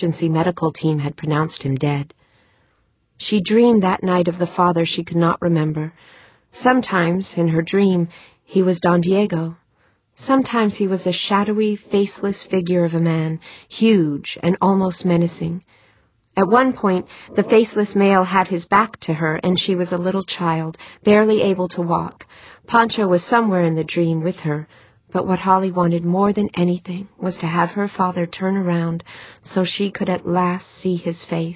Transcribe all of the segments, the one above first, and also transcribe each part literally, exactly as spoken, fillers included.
emergency medical team had pronounced him dead. She dreamed that night of the father she could not remember. Sometimes, in her dream, he was Don Diego. Sometimes he was a shadowy, faceless figure of a man, huge and almost menacing. At one point, the faceless male had his back to her, and she was a little child, barely able to walk. Pancho was somewhere in the dream with her, but what Holly wanted more than anything was to have her father turn around so she could at last see his face.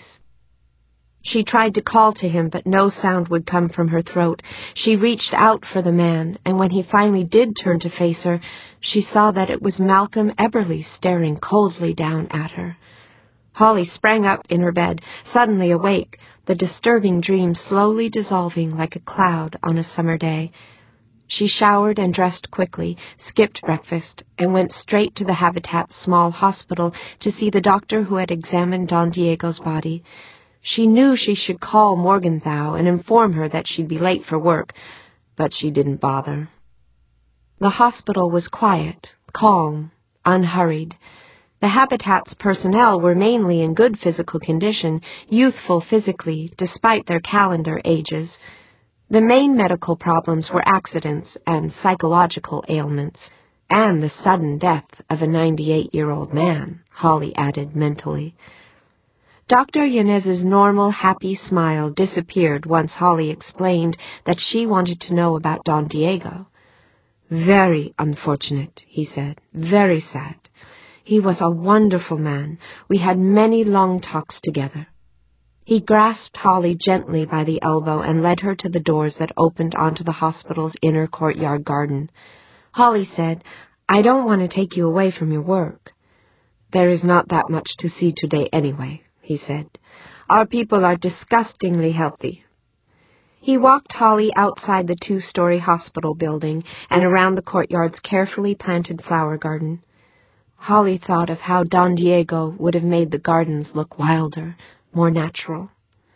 She tried to call to him, but no sound would come from her throat. She reached out for the man, and when he finally did turn to face her, she saw that it was Malcolm Eberly staring coldly down at her. Holly sprang up in her bed, suddenly awake, the disturbing dream slowly dissolving like a cloud on a summer day. She showered and dressed quickly, skipped breakfast, and went straight to the Habitat small hospital to see the doctor who had examined Don Diego's body. She knew she should call Morgenthau and inform her that she'd be late for work, but she didn't bother. The hospital was quiet, calm, unhurried. The Habitat's personnel were mainly in good physical condition, youthful physically, despite their calendar ages. The main medical problems were accidents and psychological ailments, and the sudden death of a ninety-eight-year-old man, Holly added mentally. Doctor Yanez's normal, happy smile disappeared once Holly explained that she wanted to know about Don Diego. "Very unfortunate," he said. "Very sad. He was a wonderful man. We had many long talks together." He grasped Holly gently by the elbow and led her to the doors that opened onto the hospital's inner courtyard garden. Holly said, "I don't want to take you away from your work." "There is not that much to see today anyway," he said. "Our people are disgustingly healthy." He walked Holly outside the two-story hospital building and around the courtyard's carefully planted flower garden. Holly thought of how Don Diego would have made the gardens look wilder, more natural.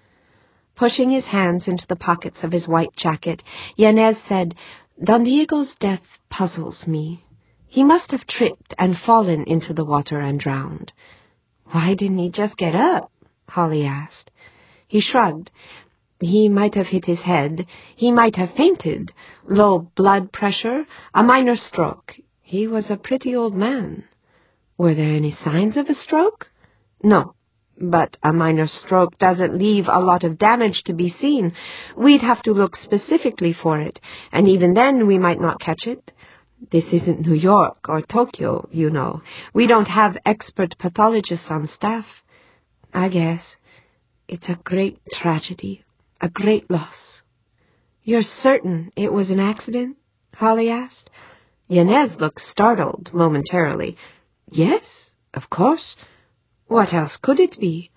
Pushing his hands into the pockets of his white jacket, Yanez said, "Don Diego's death puzzles me. He must have tripped and fallen into the water and drowned." "Why didn't he just get up?" Holly asked. He shrugged. "He might have hit his head. He might have fainted. Low blood pressure, a minor stroke. He was a pretty old man." "Were there any signs of a stroke?" "No, but a minor stroke doesn't leave a lot of damage to be seen. We'd have to look specifically for it, and even then we might not catch it. This isn't New York or Tokyo, you know. We don't have expert pathologists on staff." "I guess. It's a great tragedy, a great loss." "You're certain it was an accident?" Holly asked. Yanez looked startled momentarily. "Yes, of course. What else could it be?"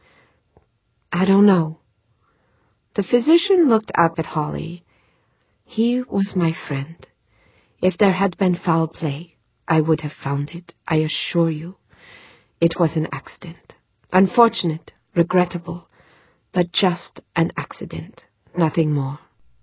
"I don't know." The physician looked up at Holly. "He was my friend. If there had been foul play, I would have found it, I assure you. It was an accident. Unfortunate, regrettable, but just an accident, nothing more."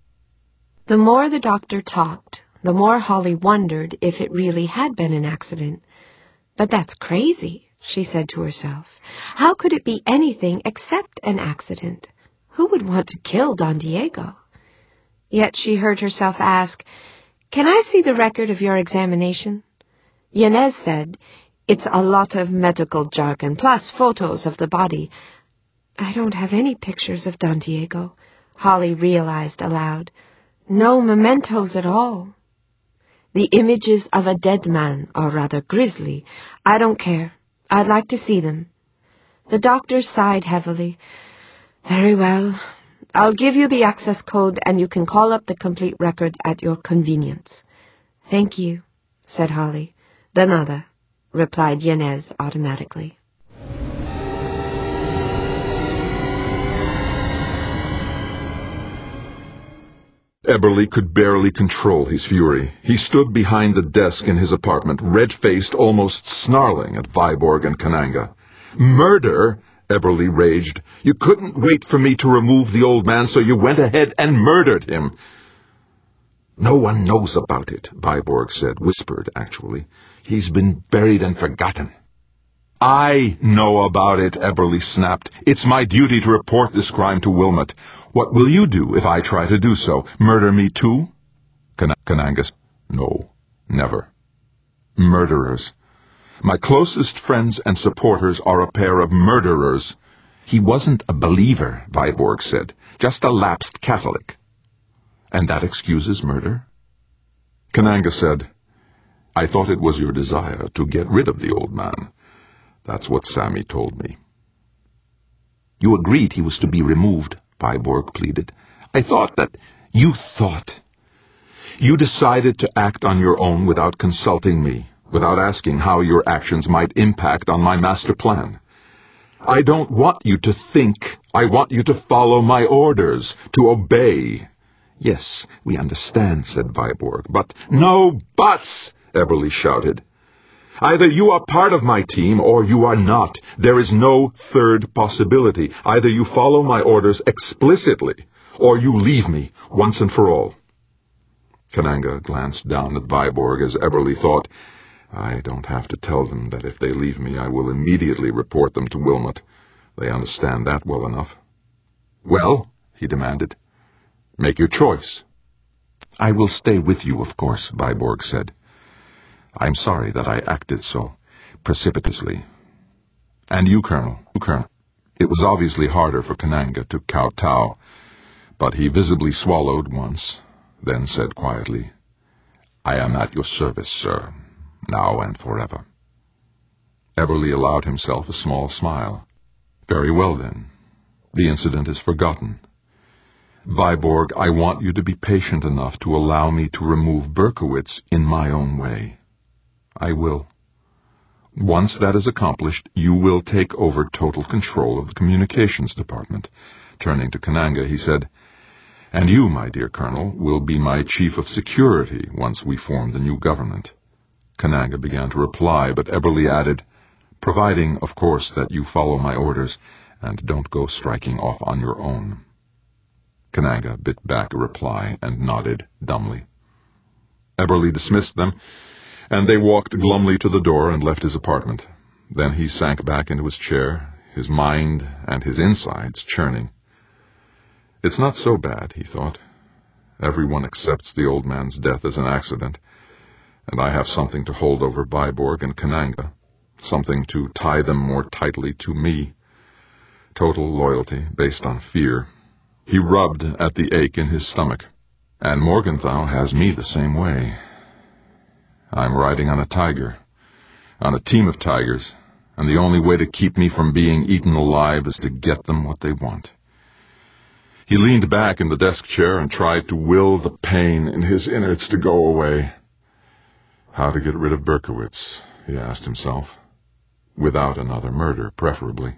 The more the doctor talked, the more Holly wondered if it really had been an accident. "But that's crazy," she said to herself. "How could it be anything except an accident? Who would want to kill Don Diego?" Yet she heard herself ask, "Can I see the record of your examination?" Yanez said, "It's a lot of medical jargon, plus photos of the body." "I don't have any pictures of Don Diego," Holly realized aloud. "No mementos at all." "The images of a dead man are rather grisly. I don't care. I'd like to see them." The doctor sighed heavily. "Very well. I'll give you the access code, and you can call up the complete record at your convenience." "Thank you," said Holly. "De nada," replied Yanez automatically. Eberly could barely control his fury. He stood behind the desk in his apartment, red-faced, almost snarling at Viborg and Kananga. "Murder?" Eberly raged. "You couldn't wait for me to remove the old man, so you went ahead and murdered him." "No one knows about it," Viborg said, whispered, actually. "He's been buried and forgotten." I know about it, Eberly snapped. It's my duty to report this crime to Wilmot. What will you do if I try to do so? Murder me too? Can Kananga, no, never. Murderers. My closest friends and supporters are a pair of murderers. He wasn't a believer, Viborg said, just a lapsed Catholic. And that excuses murder? Kananga said, I thought it was your desire to get rid of the old man. That's what Sammy told me. You agreed he was to be removed, Viborg pleaded. I thought that... You thought. You decided to act on your own without consulting me, without asking how your actions might impact on my master plan. I don't want you to think. I want you to follow my orders, to obey. Yes, we understand, said Viborg, but... No buts, Eberly shouted. Either you are part of my team or you are not. There is no third possibility. Either you follow my orders explicitly or you leave me once and for all. Kananga glanced down at Viborg as Eberly thought, I don't have to tell them that if they leave me I will immediately report them to Wilmot. They understand that well enough. Well, he demanded, make your choice. I will stay with you, of course, Viborg said. I'm sorry that I acted so precipitously. And you, Colonel, you, Colonel. It was obviously harder for Kananga to kowtow, but he visibly swallowed once, then said quietly, I am at your service, sir, now and forever. Eberly allowed himself a small smile. Very well, then. The incident is forgotten. Viborg, I want you to be patient enough to allow me to remove Berkowitz in my own way. I will. Once that is accomplished, you will take over total control of the communications department. Turning to Kananga, he said, And you, my dear Colonel, will be my chief of security once we form the new government. Kananga began to reply, but Eberly added, Providing, of course, that you follow my orders and don't go striking off on your own. Kananga bit back a reply and nodded dumbly. Eberly dismissed them, and they walked glumly to the door and left his apartment. Then he sank back into his chair, his mind and his insides churning. It's not so bad, he thought. Everyone accepts the old man's death as an accident, and I have something to hold over Viborg and Kananga, something to tie them more tightly to me. Total loyalty based on fear. He rubbed at the ache in his stomach. And Morgenthau has me the same way. I'm riding on a tiger, on a team of tigers, and the only way to keep me from being eaten alive is to get them what they want. He leaned back in the desk chair and tried to will the pain in his innards to go away. How to get rid of Berkowitz, he asked himself. Without another murder, preferably.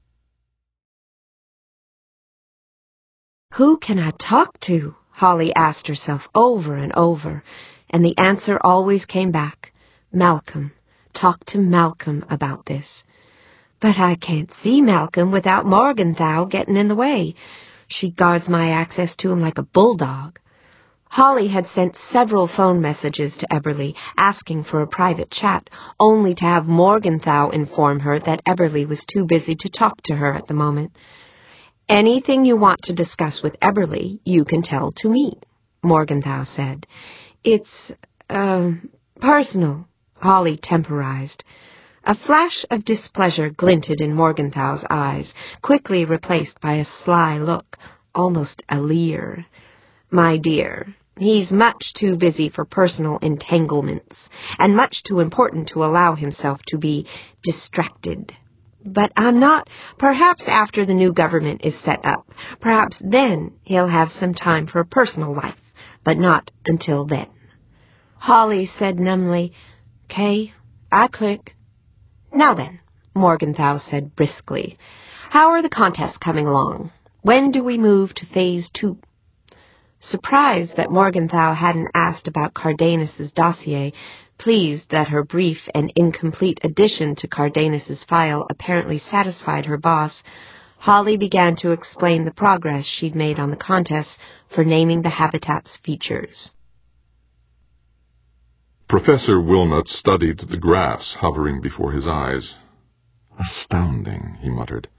Who can I talk to? Holly asked herself over and over, and the answer always came back. Malcolm. Talk to Malcolm about this. But I can't see Malcolm without Morgenthau getting in the way. She guards my access to him like a bulldog. Holly had sent several phone messages to Eberly asking for a private chat, only to have Morgenthau inform her that Eberly was too busy to talk to her at the moment. Anything you want to discuss with Eberly, you can tell to me, Morgenthau said. It's, uh, personal, Holly temporized. A flash of displeasure glinted in Morgenthau's eyes, quickly replaced by a sly look, almost a leer. My dear, he's much too busy for personal entanglements, and much too important to allow himself to be distracted. But I'm not. Perhaps after the new government is set up, perhaps then he'll have some time for a personal life, but not until then. Holly said numbly, "'Kay, I click." "Now then," Morgenthau said briskly, "how are the contests coming along? When do we move to phase two?" Surprised that Morgenthau hadn't asked about Cardenas's dossier, pleased that her brief and incomplete addition to Cardenas's file apparently satisfied her boss, Holly began to explain the progress she'd made on the contests for naming the habitat's features. Professor Wilmot studied the graphs hovering before his eyes. Astounding, he muttered.